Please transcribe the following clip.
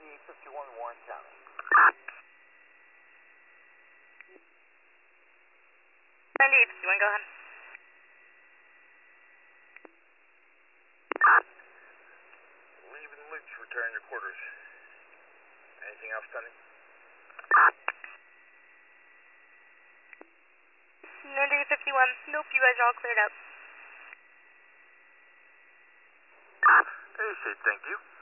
9851 Warren County. 9851, go ahead. Leaving Lynch, return your quarters. Anything else pending? 9851, nope, you guys are all cleared up. Hey, say thank you.